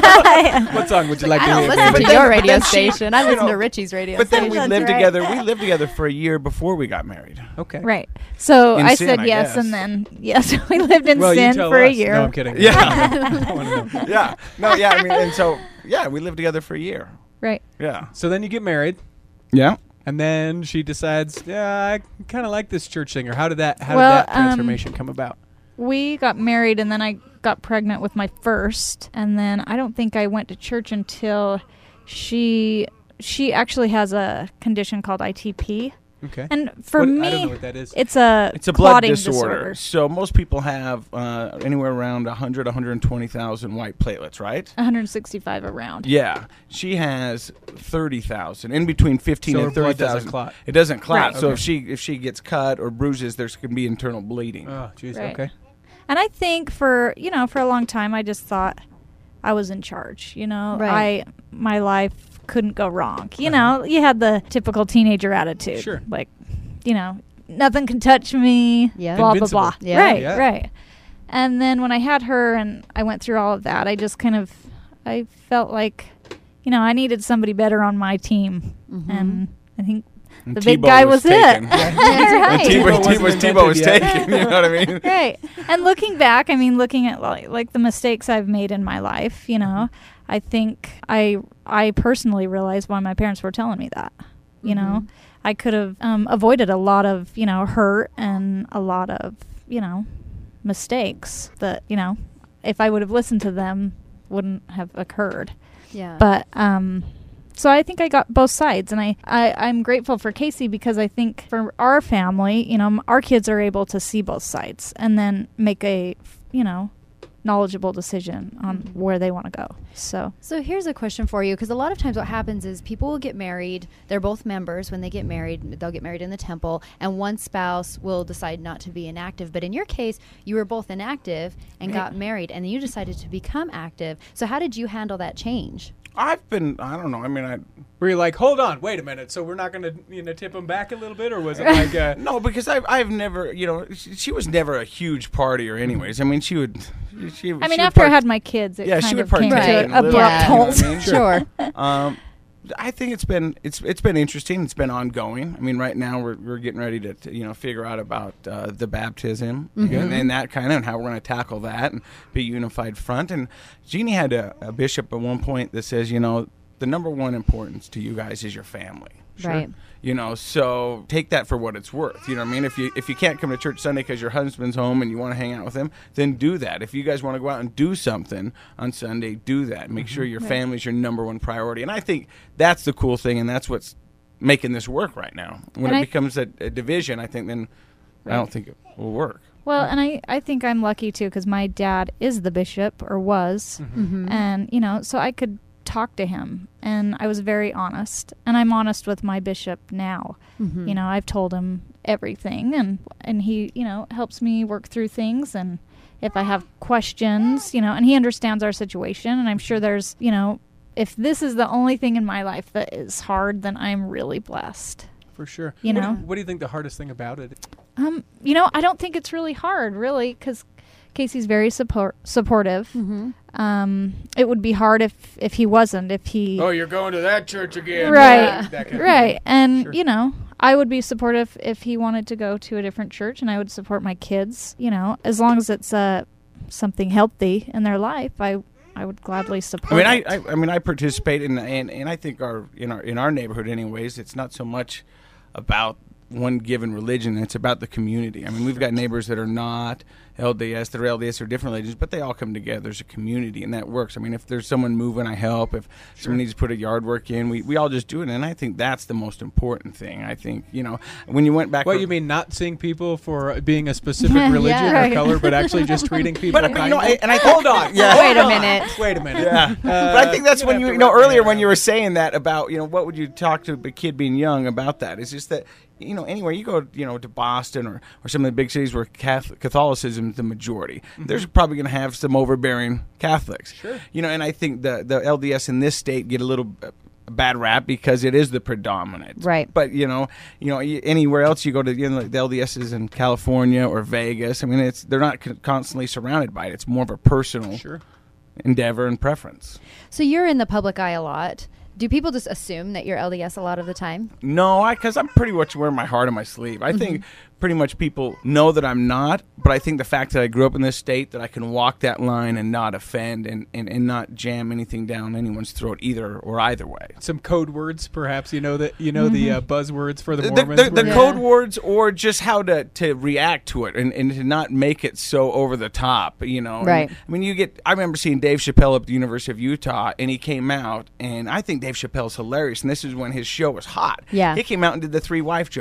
What song would you like I to don't hear? listen But to then- your but radio then she- station. I you listen know, to Richie's radio But then station. we That's lived right. together. We lived together for a year before we got married. Okay. Right. So In I sin, said I yes, guess. and then, yes, we lived in Well, you sin tell for a us. year. No, I'm kidding. Yeah. I wanna know. Yeah. No, yeah. I mean, and so, yeah, we lived together for a year. Right. Yeah. So then you get married, Yeah. and then she decides, yeah, I kind of like this church singer. How did that? How Well, did that transformation come about? We got married, and then I got pregnant with my first, and then I don't think I went to church until she she actually has a condition called I T P, Okay. And for What- me, I don't know what that is. it's a It's a blood clotting disorder. So most people have uh, anywhere around one hundred, one hundred twenty thousand white platelets, right? one hundred sixty-five around. Yeah. She has thirty thousand, in between fifteen So her and blood thirty doesn't thousand. clot. It doesn't clot. Right. So Okay. if she if she gets cut or bruises, there's going to be internal bleeding. Oh, jeez. Right. Okay. And I think for, you know, for a long time, I just thought I was in charge. You know, Right. I my life couldn't go wrong. You know, you had the typical teenager attitude. Sure. Like, you know, nothing can touch me. Yeah. Blah, Invincible. blah, blah. Yeah. Right, Yeah. right. And then when I had her and I went through all of that, I just kind of, I felt like, you know, I needed somebody better on my team. Mhm. And I think And the big Tebow guy was, taken. it. That's And right. Tebow, Tebow wasn't Tebow, was, invented Tebow was yet. taken. You know what I mean? Right. And looking back, I mean, looking at like, like the mistakes I've made in my life, you know, I think I I personally realized why my parents were telling me that. You know, Mhm. I could have um, avoided a lot of, you know, hurt and a lot of, you know, mistakes that, you know, if I would have listened to them, wouldn't have occurred. Yeah. But um, so I think I got both sides, and I, I I'm grateful for Casey because I think for our family, you know, m- our kids are able to see both sides and then make a, you know, knowledgeable decision on where they want to go. So So here's a question for you, because a lot of times what happens is people will get married. They're both members. When they get married, they'll get married in the temple, and one spouse will decide not to be inactive. But in your case, you were both inactive and got married, and then you decided to become active. So how did you handle that change? I've been, I don't know. I mean, I Were you like, hold on, wait a minute, so we're not going to, you know, tip him back a little bit, or was it like, uh, no, because I've I've never, you know, she, she was never a huge partier, anyways. I mean, she would, she. I mean, she would after I part- had my kids, it Yeah, kind she would of came partake to in an a little abrupt bit, you know halt. what I mean? Sure. Um, I think it's been it's it's been interesting. It's been ongoing. I mean, right now we're we're getting ready to, to you know figure out about uh, the baptism Mm-hmm. and, and that kind of and how we're going to tackle that and be a unified front. And Jeannie had a, a bishop at one point that says, you know, the number one importance to you guys is your family. Right. You know, so take that for what it's worth. You know what I mean? If you if you can't come to church Sunday because your husband's home and you want to hang out with him, then do that. If you guys want to go out and do something on Sunday, do that. Make sure your family's your number one priority. And I think that's the cool thing, and that's what's making this work right now. When And it I- becomes a, a division, I think then I don't think it will work. Well, and I, I think I'm lucky too because my dad is the bishop or was, Mm-hmm. and you know, so I could talk to him, and I was very honest, and I'm honest with my bishop now. Mm-hmm. You know, I've told him everything, and and he, you know, helps me work through things, and if I have questions, you know, and he understands our situation, and I'm sure there's, you know, if this is the only thing in my life that is hard, then I'm really blessed. for sure. You what, know? What do you think the hardest thing about it? Um, you know, I don't think it's really hard, really, because Casey's very support supportive. Mm-hmm. Um, it would be hard if if he wasn't. If he Oh, you're going to that church again. Right. That kind of right, thing. and Sure. you know, I would be supportive if he wanted to go to a different church, and I would support my kids. You know, as long as it's uh something healthy in their life, I I would gladly support. I mean, I, it. I, I mean, I participate in, and and I think our in our in our neighborhood, anyways, it's not so much about one given religion; it's about the community. I mean, we've got neighbors that are not L D S, that are L D S or different religions, but they all come together. There's a community, and that works. I mean, if there's someone moving, I help. If someone needs to put a yard work in, we, we all just do it, and I think that's the most important thing. I think, you know, when you went back... What to- you mean, not seeing people for being a specific Yeah, religion right. or color, but actually just treating people But, kindly? no, I- and I hold on. Yeah. Wait a minute. Wait a minute. Yeah, but I think that's you're when gonna you, have you to know wrap my earlier head when you around were saying that about, you know, what would you talk to a kid being young about that? It's just that, you know, anywhere you go, you know, to Boston or, or some of the big cities where Catholic, Catholicism is the majority, there's probably going to have some overbearing Catholics. Sure. You know, and I think the the L D S in this state get a little uh, bad rap because it is the predominant. Right. But you know, you know, y- anywhere else you go to, you know, like the L D S is in California or Vegas. I mean, it's they're not con- constantly surrounded by it. It's more of a personal Sure. endeavor and preference. So you're in the public eye a lot. Do people just assume that you're L D S a lot of the time? No, I because I'm pretty much wearing my heart on my sleeve. I think pretty much people know that I'm not, but I think the fact that I grew up in this state, that I can walk that line and not offend and, and, and not jam anything down anyone's throat either or either way. Some code words, perhaps. You know that you know the uh, buzzwords for the The, Mormons. the, the were- Yeah. code words, or just how to, to react to it and, and to not make it so over the top, you know. Right. And, I mean, you get. I remember seeing Dave Chappelle at the University of Utah, and he came out, and I think Dave Chappelle's hilarious. And this is when his show was hot. Yeah. He came out and did the three wife jokes.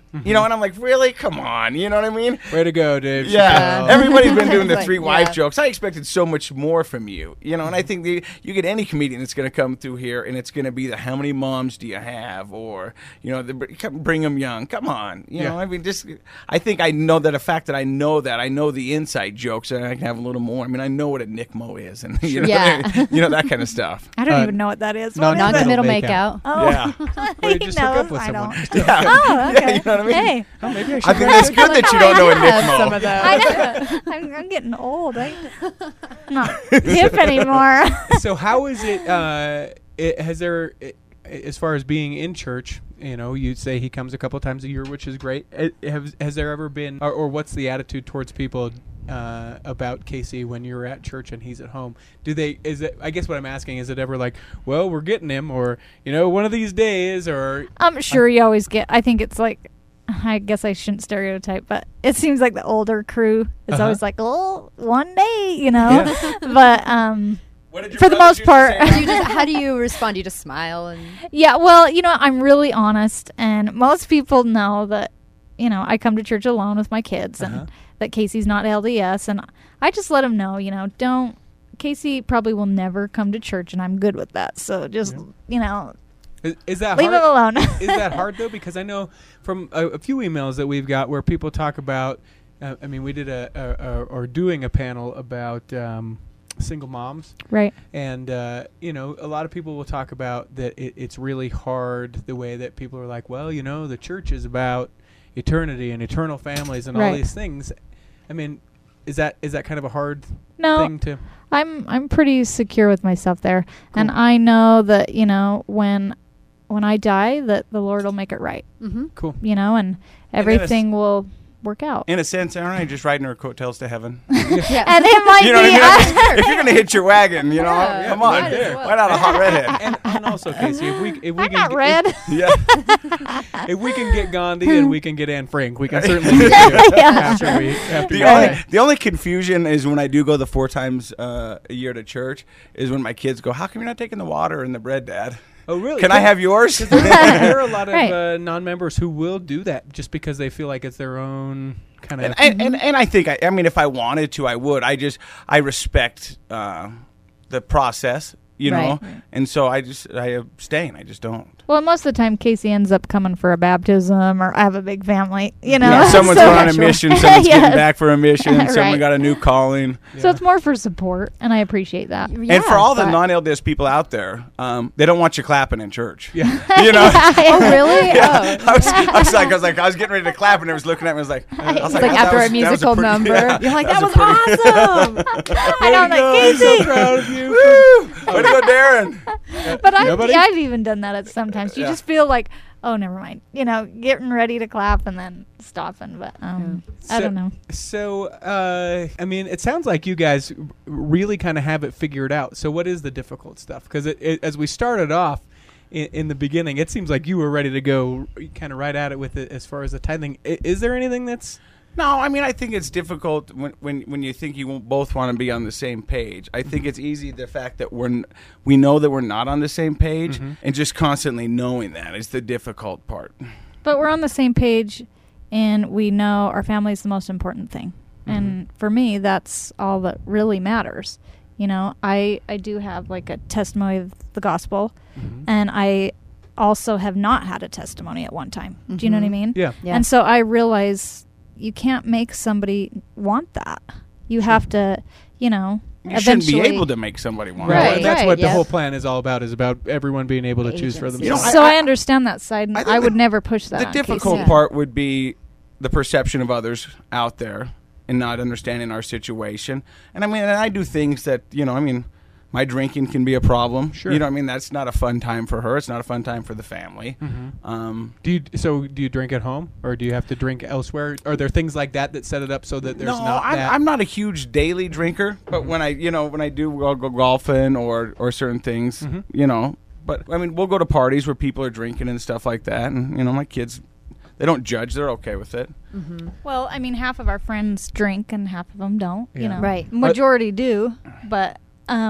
Mm-hmm. You know, and I'm like, really? Come on. You know what I mean? Way to go, Dave. Yeah. Chappelle. Everybody's been doing the Like, three wife yeah. jokes. I expected so much more from you. You know, and I think the, you get any comedian that's going to come through here, and it's going to be the how many moms do you have? Or, you know, the, bring them young. Come on. You Yeah. know, I mean, just, I think I know that the fact that I know that, I know the inside jokes, and I can have a little more. I mean, I know what a Nick Mo is, and, you know, Yeah. you know that kind of stuff. I don't Uh, even know what that is. no, What is not it? Non-committal Make makeout. Oh, Yeah. Or you he just hook up knows, with I someone. don't. Yeah. Oh, okay. Yeah, you know what I mean? Hey, Oh, maybe I should. I think that's good that you don't know a Nick Mo. Some of those. I know. I'm, I'm getting old. I, I'm not hip anymore. So how is it, uh, it has there, it, as far as being in church, you know, you say he comes a couple times a year, which is great. It, has, has there ever been, or, or what's the attitude towards people uh, about Casey when you're at church and he's at home? Do they, is it, I guess what I'm asking, is it ever like, well, we're getting him, or, you know, one of these days, or... I'm sure you always get. I think it's like. I guess I shouldn't stereotype, but it seems like the older crew is Uh-huh. always like, oh, one day, you know. Yeah. But um, What did your for the brothers most used to part, say? Do you just, how do you respond? Do you just smile and yeah. Well, you know, I'm really honest, and most people know that, you know, I come to church alone with my kids, Uh-huh. and that Casey's not L D S, and I just let them know, you know, don't. Casey probably will never come to church, and I'm good with that. So just, Yeah. you know, Is, is that leave hard? him alone. Is that hard though? Because I know from a, a few emails that we've got where people talk about. Uh, I mean, we did a, a, a or doing a panel about um, single moms, Right. and uh, you know, a lot of people will talk about that. It, it's really hard the way that people are like, well, you know, the church is about eternity and eternal families and all Right. these things. I mean, is that is that kind of a hard No, thing to? I'm I'm pretty secure with myself there, and Cool. I know that, you know, when when I die, that the Lord will make it right, mm-hmm. Cool. you know, and And then everything will work out. In a sense, aren't I just riding her coattails to heaven? Yeah. And it might You know what be. I mean? If you're gonna hit your wagon, you know, Yeah, come yeah, on, might as well. why not a hot redhead? and, and also, Casey, if we if we I'm can not get- red. Yeah. If we can get Gandhi and we can get Anne Frank, we can certainly get you Yeah. after we after The we only, die. the only confusion is when I do go the four times uh, a year to church is when my kids go, "How come you're not taking the water and the bread, Dad? Oh, really? Can I have yours?" There are a lot of Right. uh, non-members who will do that just because they feel like it's their own kind of. And, and, and, and I think, I, I mean, if I wanted to, I would. I just, I respect uh, the process, you know, Right. and so I just, I abstain. I just don't. Well, most of the time, Casey ends up coming for a baptism, or I have a big family, you know. Yeah, someone's so, going on a mission, someone's Yes. getting back for a mission, someone Right. got a new calling. So it's more for support, and I appreciate that. And for all the but- non-L D S people out there, um, they don't want you clapping in church. Yeah. You know? Oh, really? Yeah. Oh. I, was, I was like, I was like, I was getting ready to clap, and they was looking at me. I was like, I was It's like that after was- a that was musical pretty- number. yeah, You're like, that, was was, a pretty- awesome. I don't like I'm so Casey. proud of you. Woo! Way to go, Darren. But I've, Nobody? yeah, I've even done that at sometimes. You Yeah. just feel like, oh, never mind. You know, getting ready to clap and then stopping. But um, I So- don't know. So, uh, I mean, it sounds like you guys r- really kind of have it figured out. So, what is the difficult stuff? Because it, it, as we started off in, in the beginning, it seems like you were ready to go kind of right at it with it as far as the tithing. I, is there anything that's No, I mean, I think it's difficult when when, when you think you won't both want to be on the same page. I think it's easy the fact that we're n- we know that we're not on the same page, and just constantly knowing that is the difficult part. But we're on the same page, and we know our family is the most important thing. And for me, that's all that really matters. You know, I, I do have like a testimony of the gospel, and I also have not had a testimony at one time. Do you know what I mean? yeah? Yeah. And so I realize you can't make somebody want that. You have to, you know, You shouldn't eventually. be able to make somebody want Right. it. That's right, what the yes. whole plan is all about. Is about everyone being able to choose for Agency. themselves. You know, So I- I, understand that side, and I I, think would the- never push that. The on difficult Casey. part would be the perception of others out there and not understanding our situation. And I mean, and I do things that, you know, I mean, my drinking can be a problem. Sure. You know what I mean? That's not a fun time for her. It's not a fun time for the family. Mm-hmm. Um, Do you so? Do you drink at home, or do you have to drink elsewhere? Are there things like that that set it up so that there's no, not I'm, that? I'm not a huge daily drinker, but when I, you know, when I do, I'll go golfing or or certain things, Mhm. you know. But I mean, we'll go to parties where people are drinking and stuff like that, and you know, my kids, they don't judge; they're okay with it. Well, I mean, half of our friends drink and half of them don't. Yeah. You know, Right. Majority do, but um,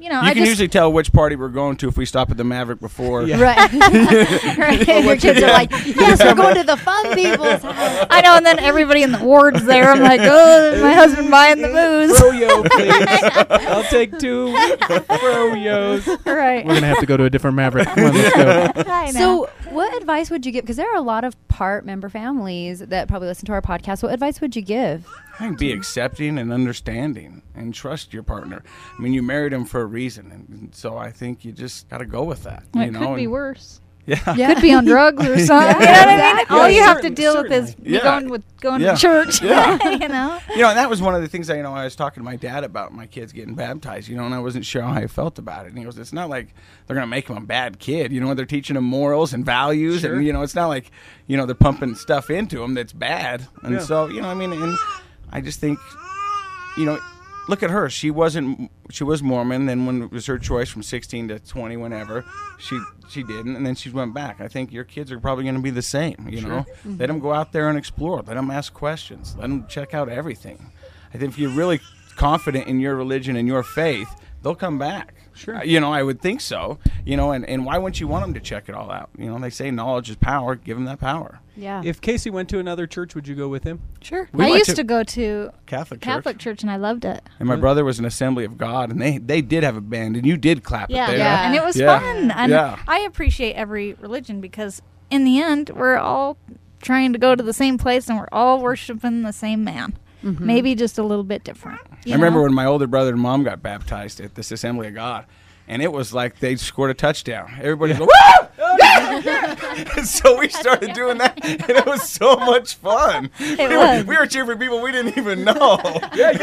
you know, You I can just, usually tell which party we're going to if we stop at the Maverick before. Yeah. Right. Right. Your kids are like, yes, we're going to the fun people's house. I know, and then everybody in the ward's there. I'm like, oh, my husband buying the booze. Froyo, please. I'll take two Froyos. Right. We're gonna have to go to a different Maverick. Come on, let's go. I know. So, what advice would you give? Because there are a lot of part member families that probably listen to our podcast. What advice would you give? I think be accepting and understanding and trust your partner. I mean, you married him for a reason, and so I think you just got to go with that. Well, you it know? could be and- worse. Yeah. Yeah. Could be on drugs or something. You know what I mean? All Yeah, you have to certainly, deal with is certainly. you Yeah. going with going Yeah. to church. Yeah. you know. You know, and that was one of the things that, you know, I was talking to my dad about my kids getting baptized, you know, and I wasn't sure how I felt about it. And he goes, it's not like they're going to make him a bad kid. You know, they're teaching him morals and values. Sure. And, you know, it's not like, you know, they're pumping stuff into him that's bad. And Yeah. so, you know, I mean, and I just think, you know, look at her. She wasn't. She was Mormon. Then when it was her choice from sixteen to twenty, whenever she she didn't, and then she went back. I think your kids are probably going to be the same. You know, let them go out there and explore. Let them ask questions. Let them check out everything. I think if you're really confident in your religion and your faith, they'll come back. Sure. Uh, you know, I would think so. You know, and, and why wouldn't you want them to check it all out? You know, they say knowledge is power. Give them that power. Yeah. If Casey went to another church, would you go with him? Sure. We I went used to to, go to Catholic church. Catholic church, and I loved it. And my brother was an Assembly of God, and they, they did have a band, and you did clap Yeah, it there. Yeah. and it was Yeah. fun. And Yeah. I appreciate every religion because in the end, we're all trying to go to the same place, and we're all worshiping the same man. Mm-hmm. Maybe just a little bit different. you I remember know? when my older brother and mom got baptized at this Assembly of God, and it was like they scored a touchdown. Everybody was like, woo! And so we started doing that, and it was so much fun. It we, was. Were, we were cheering for people we didn't even know. Right.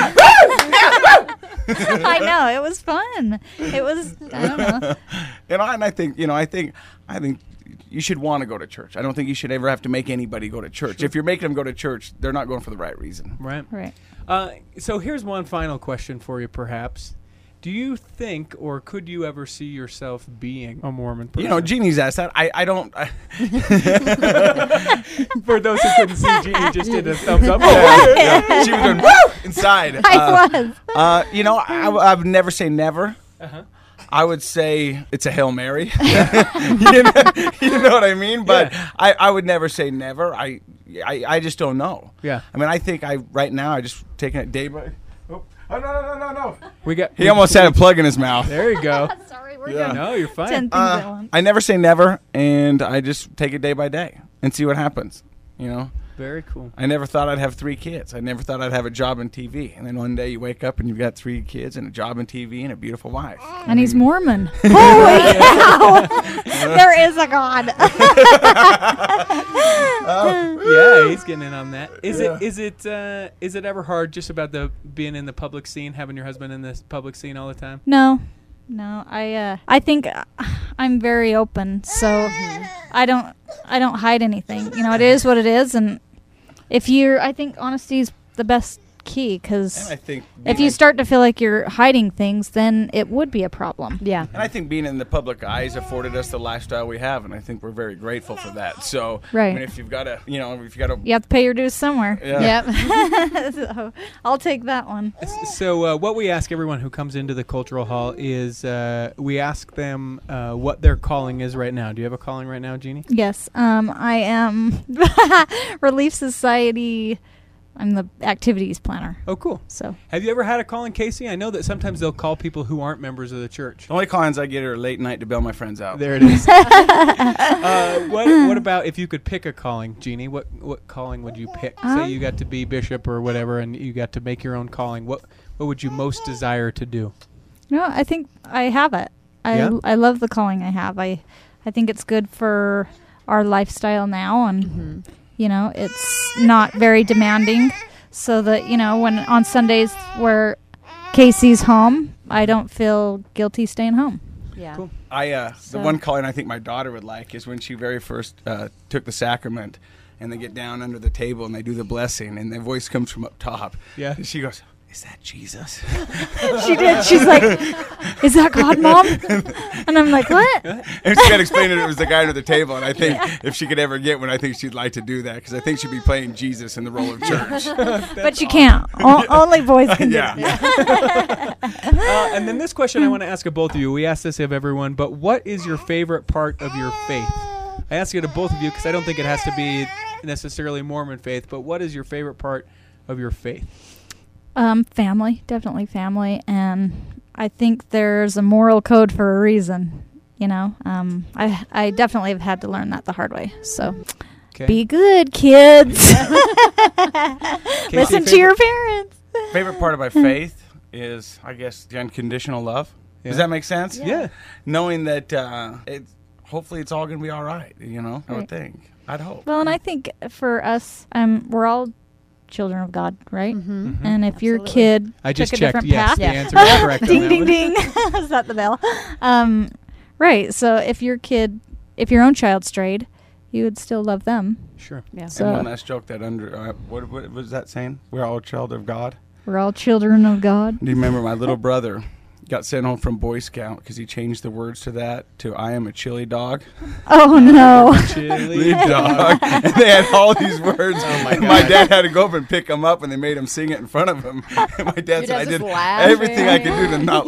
I know it was fun. It was. I don't know. And I, and I think, you know, I think, I think you should want to go to church. I don't think you should ever have to make anybody go to church. If you're making them go to church, they're not going for the right reason. Right. Right. Uh, so here's one final question for you, perhaps. Do you think, or could you ever see yourself being a Mormon person? You know, Jeannie's asked that. I, I don't. I, For those who couldn't see, Jeannie just did a thumbs up. yeah, she was doing woo inside. I Uh, was. Uh, you know, I, I would never say never. Uh-huh. I would say it's a Hail Mary. you, know, you know what I mean? But Yeah. I, I would never say never. I, I I just don't know. Yeah. I mean, I think I right now I just taking it day by. Oh, oh no no no no no! We got. He almost had a plug in his mouth. There you go. Sorry, we're Yeah. doing No, you're fine. ten things at Uh, once. I never say never, and I just take it day by day and see what happens. You know. Very cool. I never thought I'd have three kids. I never thought I'd have a job in T V. And then one day you wake up and you've got three kids and a job in T V and a beautiful wife. And he's Mormon. Holy cow! There is a God. Yeah, he's getting in on that. Is it? Is it? Uh, is it ever hard just about the being in the public scene, having your husband in this public scene all the time? No, no. I uh, I think uh, I'm very open, so I don't I don't hide anything. You know, it is what it is, and if you're, I think honesty is the best key because And I think if being- you start to feel like you're hiding things, then it would be a problem. Yeah. and I think being in the public eye has afforded us the lifestyle we have, and I think we're very grateful for that. So, Right. I mean, if you've got to, you know, if you got to, You have to pay your dues somewhere. yeah. Yep. So I'll take that one. S- So uh, what we ask everyone who comes into the cultural hall is uh, we ask them uh, what their calling is right now. Do you have a calling right now, Jeannie? Yes, um, I am Relief Society. I'm the activities planner. Oh, cool. So Have you ever had a calling, Casey? I know that sometimes they'll call people who aren't members of the church. The only callings I get are late night to bail my friends out. There it is. uh, what What about if you could pick a calling, Jeannie? What What calling would you pick? Say Um, you got to be bishop or whatever, and you got to make your own calling. What What would you most desire to do? no, I think I have it. I Yeah? I love the calling I have. I I think it's good for our lifestyle now, and you know, it's not very demanding. So that, you know, when on Sundays where Casey's home, I don't feel guilty staying home. Yeah. Cool. I uh, So- the one calling I think my daughter would like is when she very first uh, took the sacrament, and they get down under the table and they do the blessing, and the voice comes from up top. Yeah. And she goes, is that Jesus? She did. She's like, is that God, Mom? And I'm like, what? And she kept explaining it was the guy under the table. And I think if she could ever get one, I think she'd like to do that because I think she'd be playing Jesus in the role of church. But you can't. O- only boys can do Yeah. that. Uh, and then this question I want to ask of both of you. We ask this of everyone, but what is your favorite part of your faith? I ask it of both of you because I don't think it has to be necessarily Mormon faith, but what is your favorite part of your faith? Um, family, definitely family, and I think there's a moral code for a reason. You know, um, I I definitely have had to learn that the hard way. So, Okay. be good, kids. Casey, Listen to favorite- your parents. Favorite part of my faith is, I guess, the unconditional love. Yeah. Does that make sense? Yeah. Knowing that uh, it's hopefully it's all going to be all right. You know, I would Right. think. I'd hope. Well, and I think for us, um, we're all children of God, right? Mm-hmm. And if your Absolutely. kid I just took a checked. different Yes, path, the Yeah. answer is correct. on ding, that ding, one. ding. Is that the bell? Um, right. So if your kid, if your own child strayed, you would still love them. Sure. Yeah. So- and one last joke that under uh, what, what was that saying? We're all children of God. We're all children of God. Do you remember my little brother got sent home from Boy Scout because he changed the words to that to "I am a chili dog." Oh no! Chili. Lead dog. And they had all these words. Oh, my and my God. dad had to go up and pick them up, and they made him sing it in front of him. And my dad Your said, I dad's did just laugh, everything I right? could do to not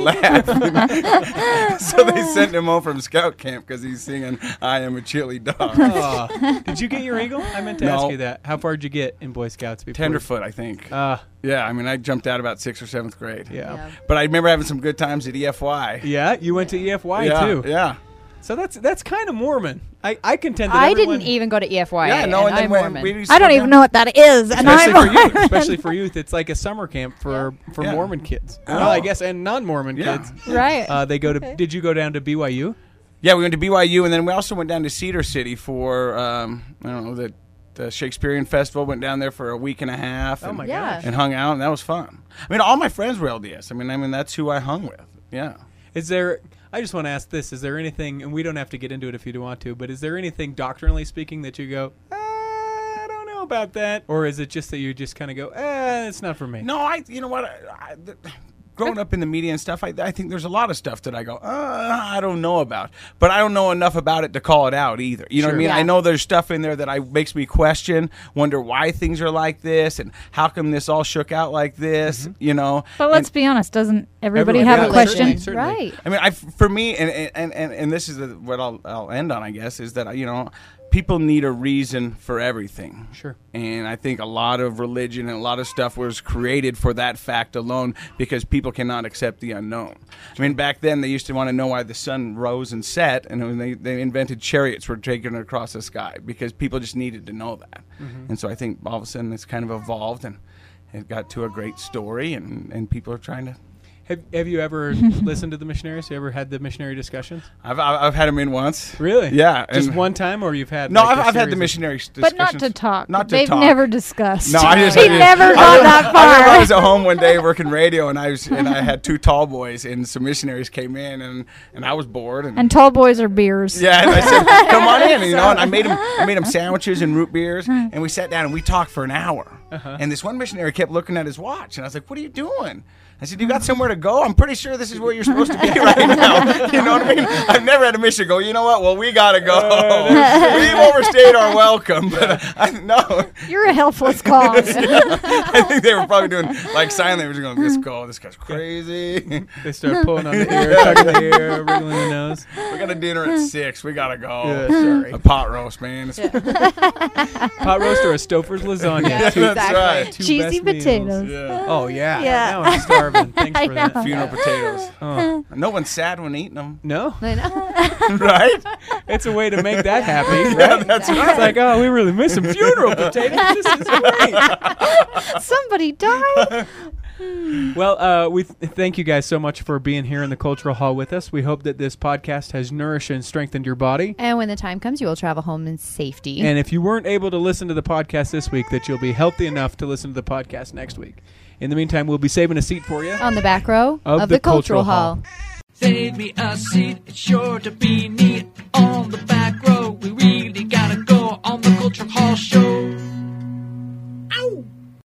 laugh. So they sent him home from scout camp because he's singing, I am a chili dog. Aw. Did you get your eagle? I meant to ask No. you that. How far did you get in Boy Scouts before? Tenderfoot, I think. Uh, Yeah, I mean, I jumped out about sixth or seventh grade. yeah. Yeah. But I remember having some good times at E F Y. Yeah, you went to E F Y yeah, too. Yeah. So that's that's kind of Mormon. I, I contend that I everyone, didn't even go to E F Y. Yeah, no, and then I'm when Mormon. we used to I don't go even down- know what that is, and especially I'm for youth, especially for youth, it's like a summer camp for for Yeah. Mormon kids. Oh. Well, I guess and non-Mormon Yeah. kids. right. Uh, they go to. Did you go down to B Y U? Yeah, we went to B Y U, and then we also went down to Cedar City for, um, I don't know, the, the Shakespearean Festival. Went down there for a week and a half. Oh and, my Yeah. gosh! and hung out, and that was fun. I mean, all my friends were L D S. I mean, I mean that's who I hung with. Yeah. Is there? I just want to ask this: is there anything, and we don't have to get into it if you don't want to, but is there anything doctrinally speaking that you go, uh, I don't know about that, or is it just that you just kind of go, eh, it's not for me? No, I. You know what? I, I, the, growing up in the media and stuff, I, I think there's a lot of stuff that I go, uh, I don't know about, but I don't know enough about it to call it out either. You know what I Sure. mean? Yeah. I know there's stuff in there that I makes me question, wonder why things are like this, and how come this all shook out like this. You know? But let's And- be honest, doesn't everybody Everyone- have yeah, a question? certainly, certainly. Right. I mean, I, for me, and and, and, and this is the, what I'll, I'll end on, I guess, is that, you know, people need a reason for everything. Sure. And I think a lot of religion and a lot of stuff was created for that fact alone because people cannot accept the unknown. I mean, back then they used to want to know why the sun rose and set, and when they, they invented chariots were taken across the sky because people just needed to know that. Mm-hmm. And so I think all of a sudden it's kind of evolved and it got to a great story, and, and people are trying to. Have Have you ever listened to the missionaries? You ever had the missionary discussions? I've I've I've had them in once. Really? Yeah. Just and- one time, or you've had? No, like, I've, a I've had series the of- missionary discussions. But not to talk. Not to They've talk. never discussed. No, I just he I just- never I got remember- that I remember I far. was at home one day working radio, and I was and I had two tall boys, and some missionaries came in, and, and I was bored, and, And tall boys are beers. yeah, and I said, "Come on in," and, you know, and I made them I made them sandwiches and root beers, and we sat down and we talked for an hour, and this one missionary kept looking at his watch, and I was like, "What are you doing?" I said, "You got somewhere to go? I'm pretty sure this is where you're supposed to be right now." You know what I mean? I've never had a mission go, you know what? Well, we got to go. We've overstayed our welcome. But I, no, You're a helpless cause. I think they were probably doing like sign language going, this go, this guy's crazy. They start pulling on the ear, tugging the ear, wriggling the nose. We got a dinner at six. We got to go. Yeah, sorry. A pot roast, man. It's- Pot roast or a Stouffer's lasagna. Yeah, Two- That's exactly. right. two Cheesy best meals. potatoes. Yeah. Oh yeah. Yeah. Now I'm starving. Thanks I for that. know. Funeral potatoes. Oh. No one's sad when eating them. No, I know. Right? it's a way to make that happy. Yeah, that's right. It's like, oh, we really miss some funeral potatoes. This is great. Somebody died. Well, uh, we th- thank you guys so much for being here in the Cultural Hall with us. We hope that this podcast has nourished and strengthened your body. And when the time comes, you will travel home in safety. And if you weren't able to listen to the podcast this week, that you'll be healthy enough to listen to the podcast next week. In the meantime, we'll be saving a seat for you. on the back row Of of, the the, Cultural, Cultural Hall. Hall. Save me a seat, it's sure to be neat on the back row. We really gotta go on the Culture Hall show.